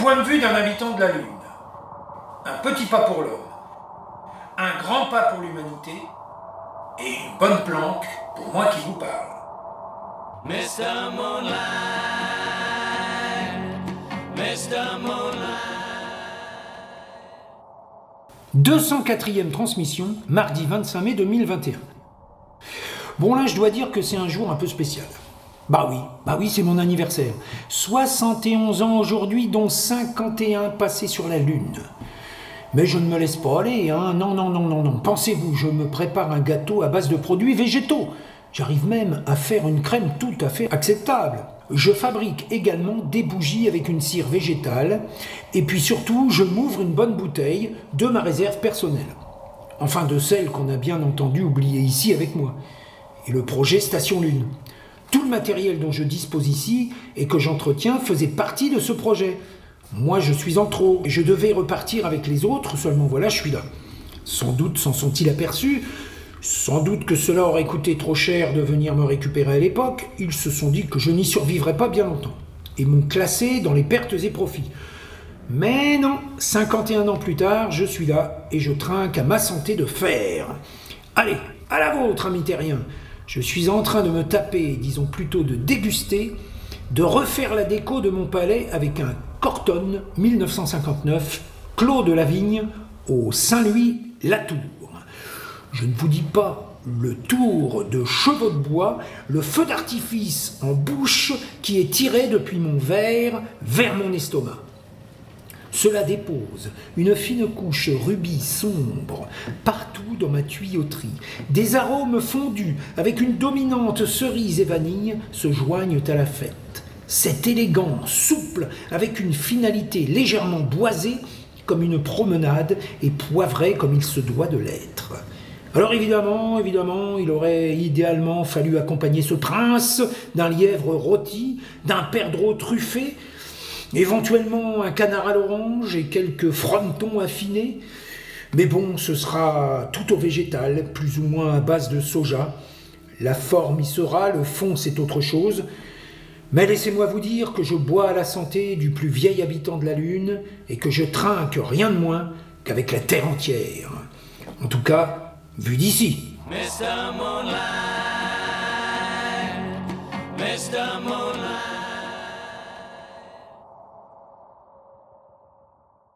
point de vue d'un habitant de la Lune. Un petit pas pour l'homme, un grand pas pour l'humanité, et une bonne planque pour moi qui vous parle. Mr. Moonlight, Mr. Moonlight. 204e transmission, mardi 25 mai 2021. Bon là, je dois dire que c'est un jour un peu spécial. Bah oui, c'est mon anniversaire. 71 ans aujourd'hui, dont 51 passés sur la Lune. Mais je ne me laisse pas aller, hein. Non. Pensez-vous, je me prépare un gâteau à base de produits végétaux. J'arrive même à faire une crème tout à fait acceptable. Je fabrique également des bougies avec une cire végétale. Et puis surtout, je m'ouvre une bonne bouteille de ma réserve personnelle. Enfin, de celle qu'on a bien entendu oublier ici avec moi. Et le projet Station Lune. Tout le matériel dont je dispose ici et que j'entretiens faisait partie de ce projet. Moi, je suis en trop. Je devais repartir avec les autres, seulement voilà, je suis là. Sans doute s'en sont-ils aperçus. Sans doute que cela aurait coûté trop cher de venir me récupérer à l'époque. Ils se sont dit que je n'y survivrais pas bien longtemps. Et m'ont classé dans les pertes et profits. Mais non, 51 ans plus tard, je suis là et je trinque à ma santé de fer. Allez, à la vôtre, amis terriens. Je suis en train de me taper, disons plutôt de déguster, de refaire la déco de mon palais avec un Corton 1959, Clos de la Vigne, au Saint-Louis-la-Tour. Je ne vous dis pas le tour de chevaux de bois, le feu d'artifice en bouche qui est tiré depuis mon verre vers mon estomac. Cela dépose une fine couche rubis sombre partout dans ma tuyauterie. Des arômes fondus avec une dominante cerise et vanille se joignent à la fête. C'est élégant, souple, avec une finalité légèrement boisée comme une promenade et poivrée comme il se doit de l'être. Alors évidemment, il aurait idéalement fallu accompagner ce prince d'un lièvre rôti, d'un perdreau truffé, éventuellement un canard à l'orange et quelques frontons affinés. Mais bon, ce sera tout au végétal, plus ou moins à base de soja. La forme y sera, le fond c'est autre chose. Mais laissez-moi vous dire que je bois à la santé du plus vieil habitant de la Lune et que je trinque rien de moins qu'avec la Terre entière. En tout cas, vu d'ici. Mr. Moonlight, Mr. Moonlight.